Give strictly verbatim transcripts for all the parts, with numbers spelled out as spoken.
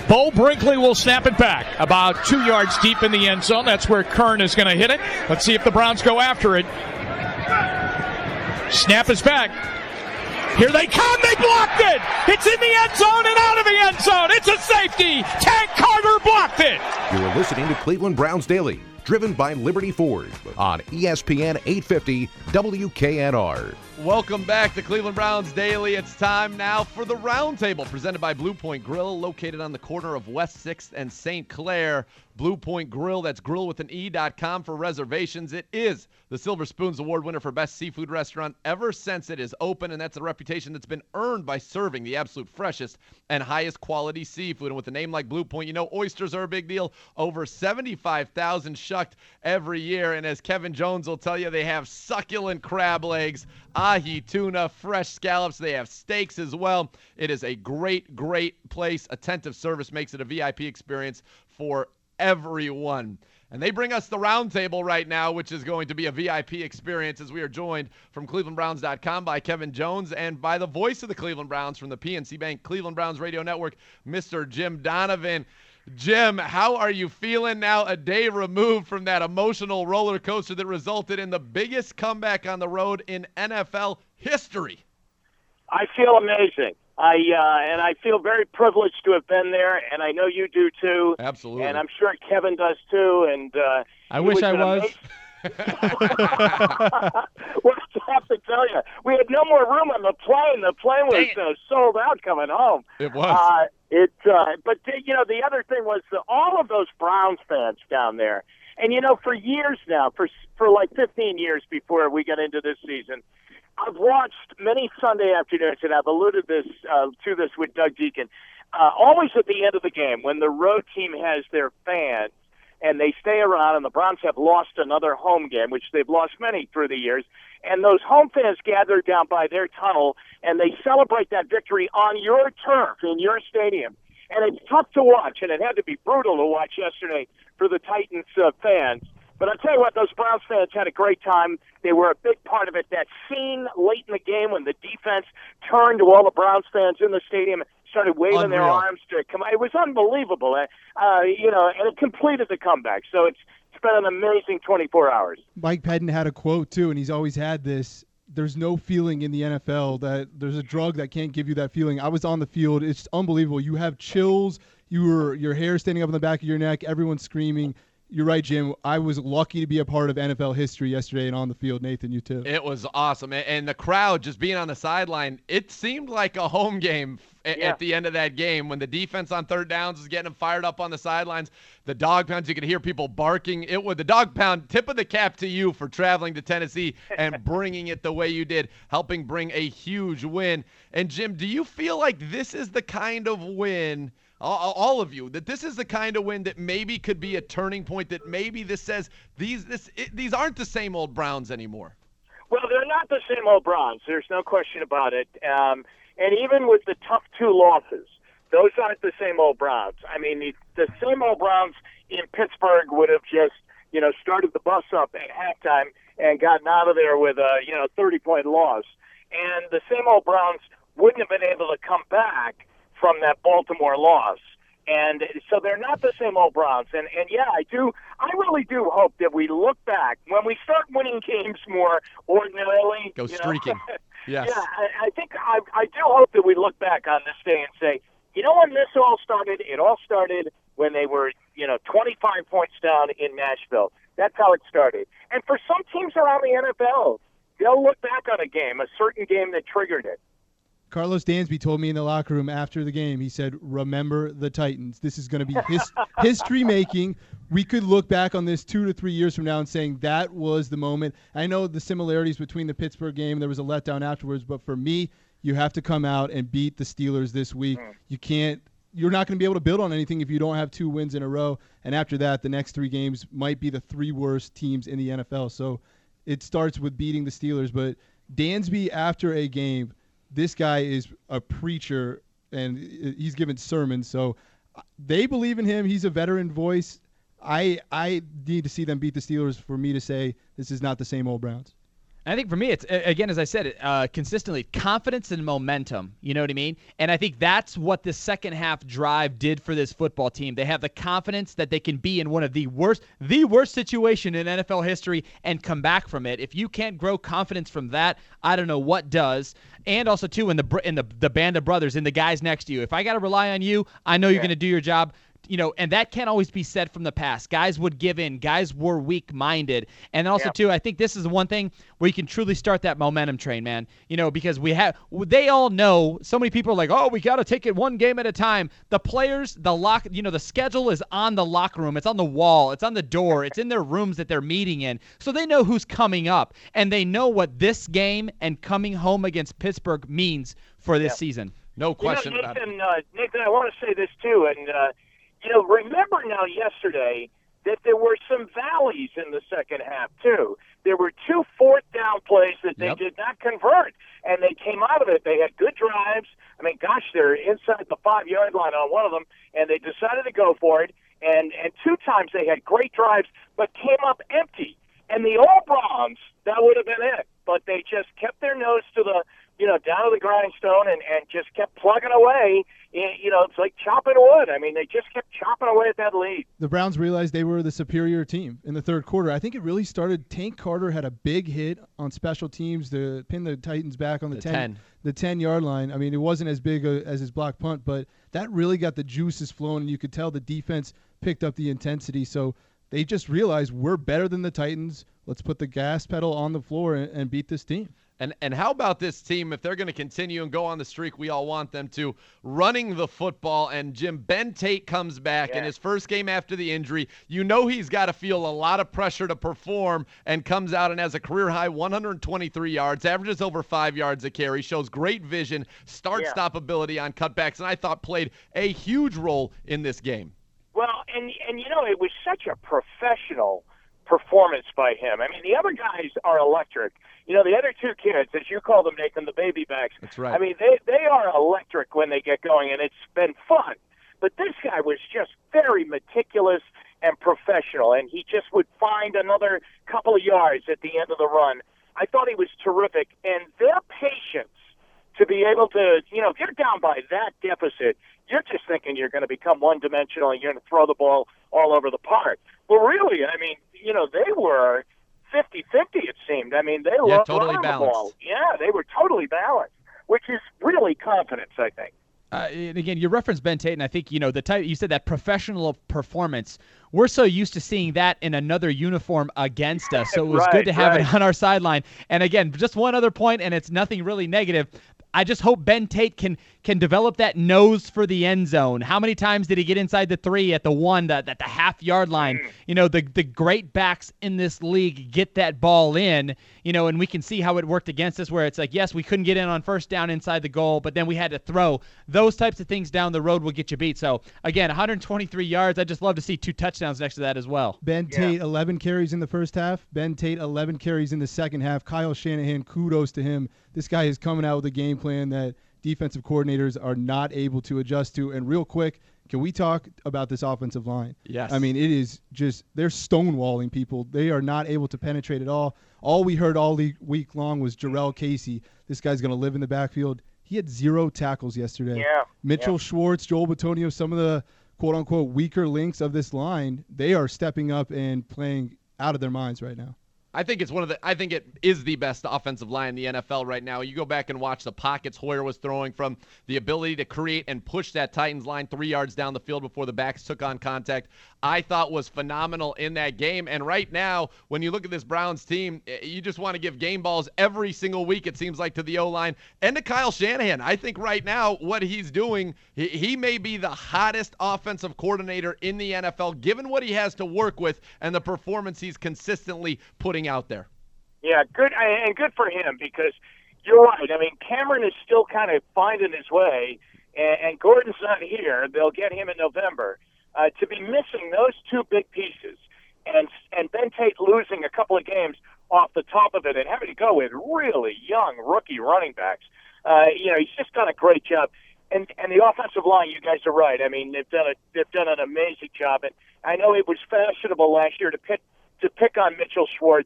Bo Brinkley will snap it back about two yards deep in the end zone. That's where Kern is going to hit it. Let's see if the Browns go after it. Snap is back. Here they come. They blocked it. It's in the end zone and out of the end zone. It's a safety. Tank Carter blocked it. You're listening to Cleveland Browns Daily, driven by Liberty Ford on E S P N eight fifty W K N R. Welcome back to Cleveland Browns Daily. It's time now for the Roundtable, presented by Blue Point Grill, located on the corner of West sixth and Saint Clair. Blue Point Grill, that's grill with an E dot com for reservations. It is the Silver Spoons Award winner for best seafood restaurant ever since it is open, and that's a reputation that's been earned by serving the absolute freshest and highest quality seafood. And with a name like Blue Point, you know oysters are a big deal. Over seventy-five thousand shucked every year, and as Kevin Jones will tell you, they have succulent crab legs, ahi tuna, fresh scallops. They have steaks as well. It is a great, great place. Attentive service makes it a V I P experience for everyone. And they bring us the Roundtable right now, which is going to be a V I P experience, as we are joined from Cleveland Browns dot com by Kevin Jones and by the voice of the Cleveland Browns from the P N C Bank Cleveland Browns Radio Network, Mister Jim Donovan. Jim, how are you feeling now, a day removed from that emotional roller coaster that resulted in the biggest comeback on the road in N F L history? I feel amazing. I uh, and I feel very privileged to have been there, and I know you do too. Absolutely. And I'm sure Kevin does too. And uh, I wish I was. Well, I have to tell you, we had no more room on the plane. The plane was uh, sold out coming home. It was. Uh, it, uh, but you know, the other thing was the, all of those Browns fans down there. And you know, for years now, for for like fifteen years before we got into this season, I've watched many Sunday afternoons, and I've alluded this uh, to this with Doug Deacon. Uh, always at the end of the game, when the road team has their fans and they stay around, and the Browns have lost another home game, which they've lost many through the years, and those home fans gather down by their tunnel and they celebrate that victory on your turf in your stadium. And it's tough to watch, and it had to be brutal to watch yesterday for the Titans uh, fans. But I'll tell you what, those Browns fans had a great time. They were a big part of it. That scene late in the game when the defense turned to all the Browns fans in the stadium, started waving Unreal. their arms to come. It was unbelievable, uh, you know, and it completed the comeback. So it's, it's been an amazing twenty-four hours. Mike Pedden had a quote, too, and he's always had this. There's no feeling in the N F L that there's a drug that can't give you that feeling. I was on the field. It's unbelievable. You have chills. You were, your hair standing up on the back of your neck. Everyone's screaming. You're right, Jim. I was lucky to be a part of N F L history yesterday and on the field. Nathan, you too. It was awesome. And the crowd just being on the sideline, it seemed like a home game yeah. at the end of that game when the defense on third downs was getting them fired up on the sidelines. The dog pounds, you could hear people barking. It was the dog pound. Tip of the cap to you for traveling to Tennessee and bringing it the way you did, helping bring a huge win. And, Jim, do you feel like this is the kind of win – all of you, that this is the kind of win that maybe could be a turning point, that maybe this says these this it, these aren't the same old Browns anymore? Well, they're not the same old Browns. There's no question about it. Um, and even with the tough two losses, those aren't the same old Browns. I mean, the, the same old Browns in Pittsburgh would have just, you know, started the bus up at halftime and gotten out of there with a, you know, thirty-point loss. And the same old Browns wouldn't have been able to come back from that Baltimore loss. And so they're not the same old Browns. And, and yeah, I do, I really do hope that we look back when we start winning games more ordinarily. Go streaking. Know, yes. Yeah, I, I think I, I do hope that we look back on this day and say, you know, when this all started, it all started when they were, you know, twenty-five points down in Nashville. That's how it started. And for some teams around the N F L, they'll look back on a game, a certain game that triggered it. Carlos Dansby told me in the locker room after the game, he said, remember the Titans. This is going to be his, history making. We could look back on this two to three years from now and saying that was the moment. I know the similarities between the Pittsburgh game, there was a letdown afterwards, but for me, you have to come out and beat the Steelers this week. You can't, you're not going to be able to build on anything if you don't have two wins in a row. And after that, the next three games might be the three worst teams in the N F L. So it starts with beating the Steelers. But Dansby, after a game, this guy is a preacher, and he's given sermons. So they believe in him. He's a veteran voice. I I need to see them beat the Steelers for me to say this is not the same old Browns. I think for me, it's, again, as I said, uh, consistently confidence and momentum. You know what I mean? And I think that's what the second half drive did for this football team. They have the confidence that they can be in one of the worst, the worst situation in N F L history and come back from it. If you can't grow confidence from that, I don't know what does. And also, too, in the in the, the band of brothers, in the guys next to you. If I got to rely on you, I know you're Yeah. going to do your job. You know, and that can't always be said from the past. Guys would give in. Guys were weak-minded. And also, Yep. too, I think this is the one thing where you can truly start that momentum train, man. You know, because we have – they all know – so many people are like, oh, we got to take it one game at a time. The players, the lock – you know, the schedule is on the locker room. It's on the wall. It's on the door. It's in their rooms that they're meeting in. So they know who's coming up. And they know what this game and coming home against Pittsburgh means for this Yep. season. No question you know, about it. Nathan, uh, Nathan, I want to say this too, and uh, you know, remember now yesterday that there were some valleys in the second half too. There were two fourth down plays that they Yep. did not convert, and they came out of it. They had good drives. I mean, gosh, they're inside the five yard line on one of them, and they decided to go for it. And and two times they had great drives, but came up empty. And the old Browns, that would have been it. But they just kept their nose to the, you know, down to the grindstone and, and just kept plugging away. You know, it's like chopping wood. I mean, they just kept chopping away at that lead. The Browns realized they were the superior team in the third quarter. I think it really started. Tank Carter had a big hit on special teams to pin the Titans back on the, The ten, ten. the ten-yard line. I mean, it wasn't as big a, as his block punt, but that really got the juices flowing, and you could tell the defense picked up the intensity. So they just realized we're better than the Titans. Let's put the gas pedal on the floor and, and beat this team. And and how about this team, if they're going to continue and go on the streak we all want them to, running the football, and Jim, Ben Tate comes back Yeah. in his first game after the injury. You know he's got to feel a lot of pressure to perform, and comes out and has a career-high one hundred twenty-three yards, averages over five yards a carry, shows great vision, start-stop ability on cutbacks, and I thought played a huge role in this game. Well, and and you know, it was such a professional performance by him. I mean, the other guys are electric. You know, the other two kids, as you call them, Nathan, the baby backs. That's right. I mean, they they are electric when they get going, and it's been fun. But this guy was just very meticulous and professional, and he just would find another couple of yards at the end of the run. I thought he was terrific, and their patience to be able to, you know, if you're down by that deficit, you're just thinking you're going to become one-dimensional and you're going to throw the ball all over the park. Well, really, I mean, you know, they were fifty-fifty, it seemed. I mean, they Yeah, loved totally running the balanced. ball. Yeah, they were totally balanced, which is really confidence, I think. Uh, and again, you referenced Ben Tate, and I think, you know, the type you said, that professional performance. We're so used to seeing that in another uniform against us, so it was Right, good to have right. it on our sideline. And again, just one other point, and it's nothing really negative. I just hope Ben Tate can can develop that nose for the end zone. How many times did he get inside the three, at the one, the, at the half yard line? You know, the the great backs in this league get that ball in, you know, and we can see how it worked against us, where it's like, yes, we couldn't get in on first down inside the goal, but then we had to throw. Those types of things down the road will get you beat. So, again, one hundred twenty-three yards. I'd just love to see two touchdowns next to that as well. Ben Yeah. Tate, eleven carries in the first half. Ben Tate, eleven carries in the second half. Kyle Shanahan, kudos to him. This guy is coming out with a game plan that defensive coordinators are not able to adjust to. And real quick, can we talk about this offensive line? Yes. I mean, it is just, they're stonewalling people. They are not able to penetrate at all. All we heard all le- week long was Jarrell Casey. This guy's going to live in the backfield. He had zero tackles yesterday. Yeah, Mitchell yeah. Schwartz, Joel Bitonio, some of the quote-unquote weaker links of this line, they are stepping up and playing out of their minds right now. I think it's one of the. I think it is the best offensive line in the N F L right now. You go back and watch the pockets Hoyer was throwing from, the ability to create and push that Titans line three yards down the field before the backs took on contact, I thought was phenomenal in that game. And right now, when you look at this Browns team, you just want to give game balls every single week, it seems like, to the O-line and to Kyle Shanahan. I think right now what he's doing, he, he may be the hottest offensive coordinator in the N F L, given what he has to work with and the performance he's consistently putting out there. Yeah, good, and good for him, because you're right. I mean, Cameron is still kind of finding his way, and, and Gordon's not here. They'll get him in November. Uh, to be missing those two big pieces, and and Ben Tate losing a couple of games off the top of it, and having to go with really young rookie running backs, uh, you know, he's just done a great job. And and the offensive line, you guys are right. I mean, they've done a they've done an amazing job. And I know it was fashionable last year to pick to pick on Mitchell Schwartz,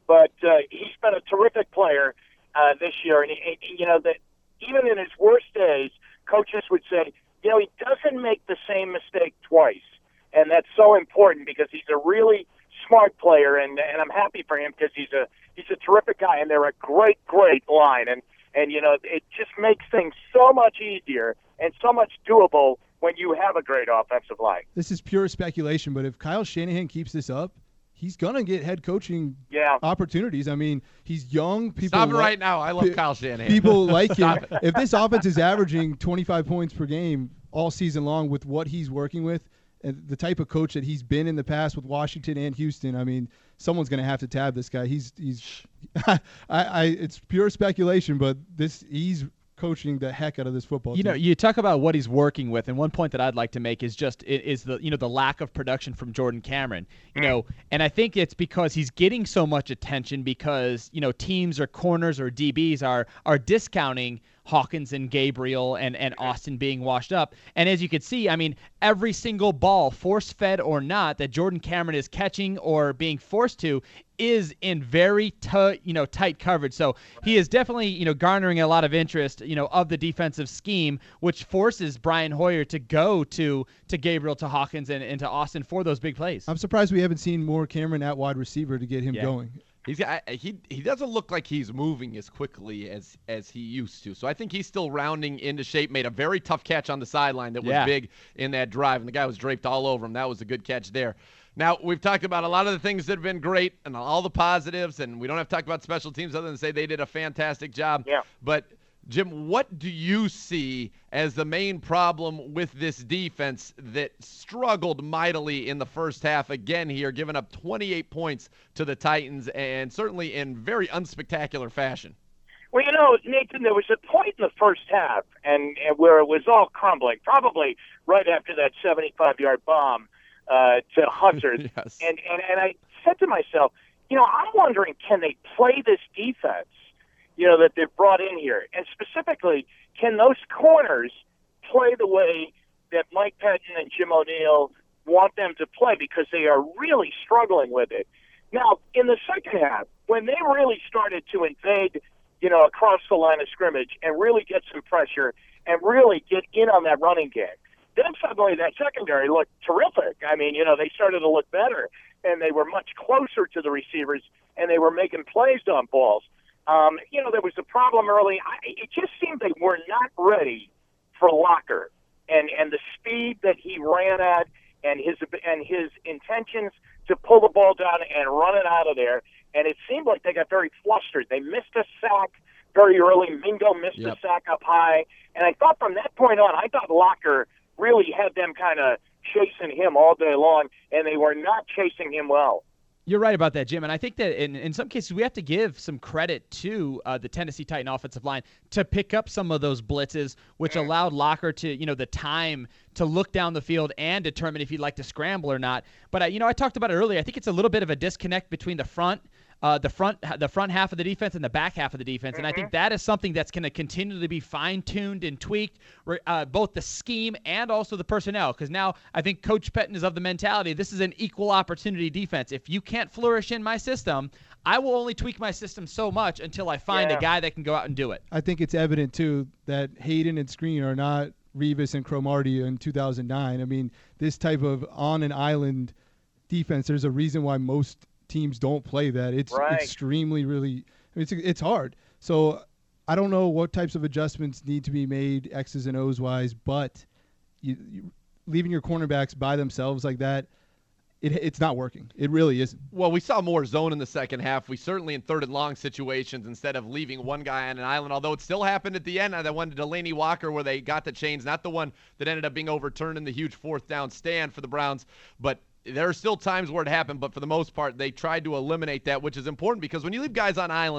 but uh, he's been a terrific player uh, this year. And, and you know that even in his worst days, coaches would say, you know, he doesn't make the same mistake twice, and that's so important because he's a really smart player, and and I'm happy for him because he's a he's a terrific guy, and they're a great, great line, and and you know it just makes things so much easier and so much doable when you have a great offensive line. This is pure speculation, but if Kyle Shanahan keeps this up, he's gonna get head coaching yeah. opportunities. I mean, he's young. People Stop it li- right now. I love pe- Kyle Shanahan. People like him. If this offense is averaging twenty-five points per game all season long with what he's working with, and the type of coach that he's been in the past with Washington and Houston, I mean, someone's going to have to tab this guy. He's he's, I, I it's pure speculation, but this he's coaching the heck out of this football You team. know, you talk about what he's working with, and one point that I'd like to make is just is the you know the lack of production from Jordan Cameron. You know, and I think it's because he's getting so much attention because you know teams or corners or D Bs are are discounting Hawkins and Gabriel and, and Austin being washed up. And as you can see, I mean, every single ball, force-fed or not, that Jordan Cameron is catching or being forced to is in very t- you know, tight coverage. So he is definitely, you know, garnering a lot of interest, you know, of the defensive scheme, which forces Brian Hoyer to go to to Gabriel, to Hawkins, and, and to Austin for those big plays. I'm surprised we haven't seen more Cameron at wide receiver to get him Yeah. going. He's got, he he doesn't look like he's moving as quickly as as he used to. So I think he's still rounding into shape. Made a very tough catch on the sideline that was Yeah. big in that drive, and the guy was draped all over him. That was a good catch there. Now, we've talked about a lot of the things that have been great and all the positives, and we don't have to talk about special teams other than say they did a fantastic job. Yeah. But Jim, what do you see as the main problem with this defense that struggled mightily in the first half again here, giving up twenty-eight points to the Titans, and certainly in very unspectacular fashion? Well, you know, Nathan, there was a point in the first half and, and where it was all crumbling, probably right after that seventy-five-yard bomb uh, to Hussard. Yes. And, and, and I said to myself, you know, I'm wondering, can they play this defense, you know, that they've brought in here? And specifically, can those corners play the way that Mike Pettin and Jim O'Neill want them to play? Because they are really struggling with it. Now, in the second half, when they really started to invade, you know, across the line of scrimmage and really get some pressure and really get in on that running game, then suddenly that secondary looked terrific. I mean, you know, they started to look better, and they were much closer to the receivers, and they were making plays on balls. Um, you know, there was a problem early. I, it just seemed they were not ready for Locker, and and the speed that he ran at, and his and his intentions to pull the ball down and run it out of there. And it seemed like they got very flustered. They missed a sack very early. Mingo missed Yep. a sack up high, and I thought from that point on, I thought Locker really had them kind of chasing him all day long, and they were not chasing him well. You're right about that, Jim. And I think that in, in some cases we have to give some credit to uh, the Tennessee Titan offensive line to pick up some of those blitzes, which allowed Locker to, you know, the time to look down the field and determine if he'd like to scramble or not. But, I, you know, I talked about it earlier. I think it's a little bit of a disconnect between the front Uh, the front the front half of the defense and the back half of the defense. And I think that is something that's going to continue to be fine-tuned and tweaked, uh, both the scheme and also the personnel. Because now I think Coach Pettin is of the mentality, this is an equal opportunity defense. If you can't flourish in my system, I will only tweak my system so much until I find Yeah. a guy that can go out and do it. I think it's evident, too, that Hayden and Screen are not Revis and Cromartie in two thousand nine. I mean, this type of on-an-island defense, there's a reason why most teams don't play that. It's Right. extremely, really, I mean, it's it's hard. So I don't know what types of adjustments need to be made, X's and O's wise, but you, you, leaving your cornerbacks by themselves like that, it, it's not working. It really isn't. Well, we saw more zone in the second half. We certainly in third and long situations instead of leaving one guy on an island, although it still happened at the end. That one to Delaney Walker where they got the chains, not the one that ended up being overturned in the huge fourth down stand for the Browns, but there are still times where it happened, but for the most part, they tried to eliminate that, which is important because when you leave guys on islands,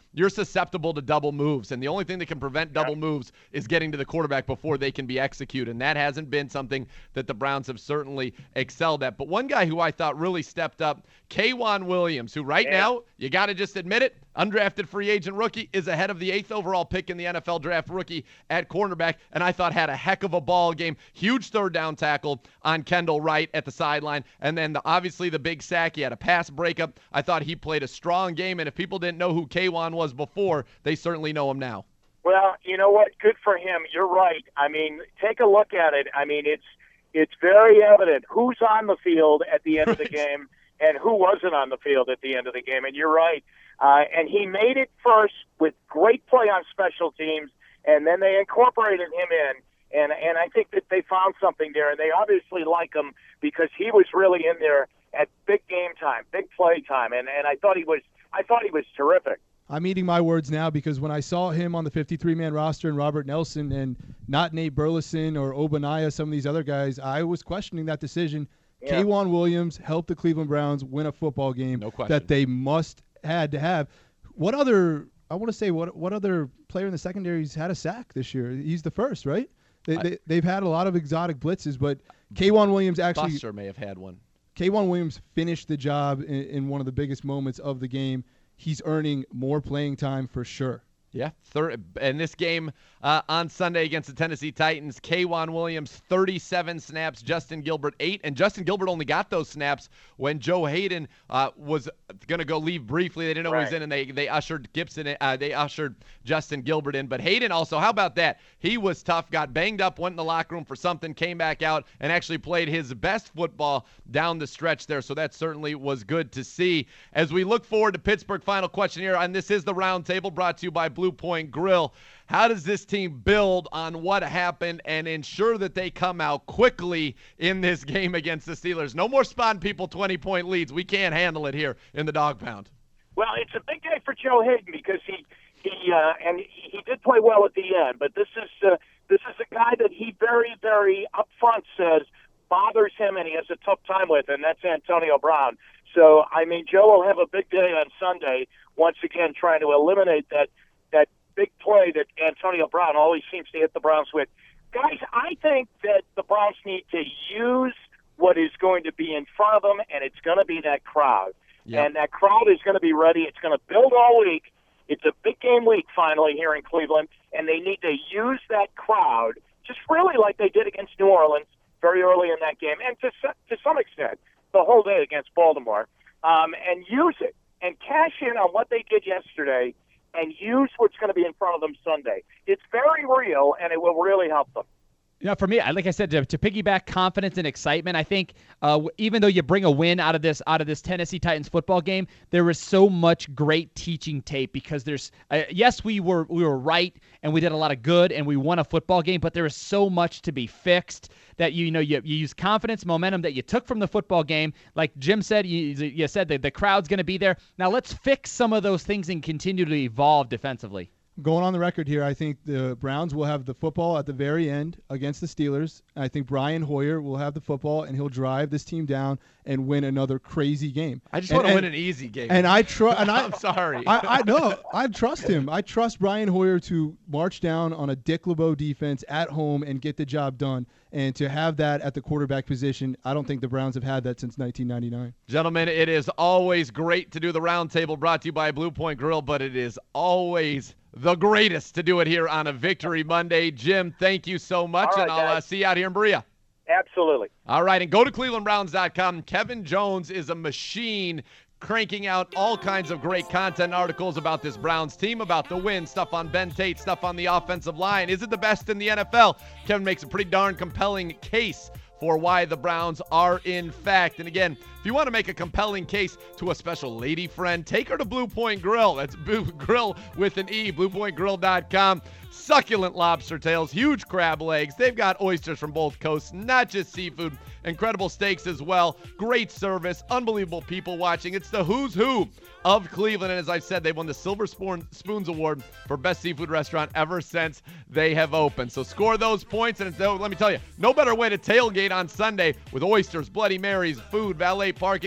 you're susceptible to double moves. And the only thing that can prevent double yeah. moves is getting to the quarterback before they can be executed. And that hasn't been something that the Browns have certainly excelled at. But one guy who I thought really stepped up, K'Waun Williams, who right yeah. now, you got to just admit it, undrafted free agent rookie, is ahead of the eighth overall pick in the N F L draft rookie at cornerback, and I thought had a heck of a ball game. Huge third down tackle on Kendall Wright at the sideline, and then the, obviously the big sack. He had a pass breakup. I thought he played a strong game, and if people didn't know who K'Waun was before, they certainly know him now. Well, you know what? Good for him. You're right. I mean, take a look at it. I mean, it's it's very evident who's on the field at the end of the game and who wasn't on the field at the end of the game, and you're right. Uh, and he made it first with great play on special teams, and then they incorporated him in. And and I think that they found something there, and they obviously like him because he was really in there at big game time, big play time, and, and I thought he was I thought he was terrific. I'm eating my words now because when I saw him on the fifty-three man roster and Robert Nelson and not Nate Burleson or Obanaya, some of these other guys, I was questioning that decision. Yeah. K'Waun Williams helped the Cleveland Browns win a football game no question. that they must had to have. What other I want to say what what other player in the secondary's had a sack this year? He's the first, right? They, I, they they've had a lot of exotic blitzes, but K'Waun Williams actually Buster may have had one. K'Waun Williams finished the job in, in one of the biggest moments of the game. He's earning more playing time for sure. Yeah, third, in this game uh, on Sunday against the Tennessee Titans, K'Waun Williams, thirty-seven snaps, Justin Gilbert, eight. And Justin Gilbert only got those snaps when Joe Hayden uh, was going to go leave briefly. They didn't know right. he was in, and they, they ushered Gibson in, uh, they ushered Justin Gilbert in. But Hayden also, how about that? He was tough, got banged up, went in the locker room for something, came back out, and actually played his best football down the stretch there. So that certainly was good to see. As we look forward to Pittsburgh, final question here, and this is the Roundtable brought to you by Blue Point Grill. How does this team build on what happened and ensure that they come out quickly in this game against the Steelers? No more spotting people twenty-point leads. We can't handle it here in the dog pound. Well, it's a big day for Joe Hayden because he he uh, and he did play well at the end. But this is uh, this is a guy that he very very upfront says bothers him and he has a tough time with, and that's Antonio Brown. So I mean, Joe will have a big day on Sunday once again trying to eliminate that. that big play that Antonio Brown always seems to hit the Browns with. Guys, I think that the Browns need to use what is going to be in front of them, and it's going to be that crowd. Yep. And that crowd is going to be ready. It's going to build all week. It's a big game week finally here in Cleveland, and they need to use that crowd just really like they did against New Orleans very early in that game, and to, to some extent the whole day against Baltimore, um, and use it and cash in on what they did yesterday and use what's going to be in front of them Sunday. It's very real, and it will really help them. You know, for me, like I said, to, to piggyback confidence and excitement, I think uh, even though you bring a win out of this out of this Tennessee Titans football game, there was so much great teaching tape because there's uh, yes, we were we were right and we did a lot of good and we won a football game, but there is so much to be fixed that you, you know you, you use confidence, momentum that you took from the football game. Like Jim said, you, you said that the crowd's going to be there. Now let's fix some of those things and continue to evolve defensively. Going on the record here, I think the Browns will have the football at the very end against the Steelers. I think Brian Hoyer will have the football, and he'll drive this team down and win another crazy game. I just and, want to and, win an easy game. And I trust. And I, I'm sorry. I, I no, I trust him. I trust Brian Hoyer to march down on a Dick LeBeau defense at home and get the job done. And to have that at the quarterback position, I don't think the Browns have had that since nineteen ninety-nine. Gentlemen, it is always great to do the Roundtable brought to you by Blue Point Grill, but it is always the greatest to do it here on a Victory Monday. Jim, thank you so much, right, and I'll uh, see you out here in Berea. Absolutely. All right, and go to cleveland browns dot com. Kevin Jones is a machine cranking out all kinds of great content articles about this Browns team, about the win, stuff on Ben Tate, stuff on the offensive line. Is it the best in the N F L? Kevin makes a pretty darn compelling case for why the Browns are in fact. And again, if you want to make a compelling case to a special lady friend, take her to Blue Point Grill. That's Blue Grill with an E, blue point grill dot com. Succulent lobster tails, huge crab legs. They've got oysters from both coasts, not just seafood. Incredible steaks as well. Great service, unbelievable people watching. It's the who's who of Cleveland. And as I said, they've won the Silver Spoon, Spoons Award for Best Seafood Restaurant ever since they have opened. So score those points. And it's, oh, let me tell you, no better way to tailgate on Sunday with oysters, Bloody Marys, food, valet parking,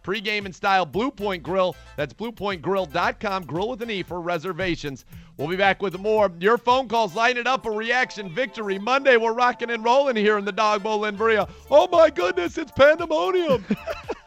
Pre-game in style, Blue Point Grill. That's blue point grill dot com. Grill with an E for reservations. We'll be back with more. Your phone calls line it up. A reaction victory Monday. We're rocking and rolling here in the Dog Bowl in Berea. Oh, my goodness, it's pandemonium.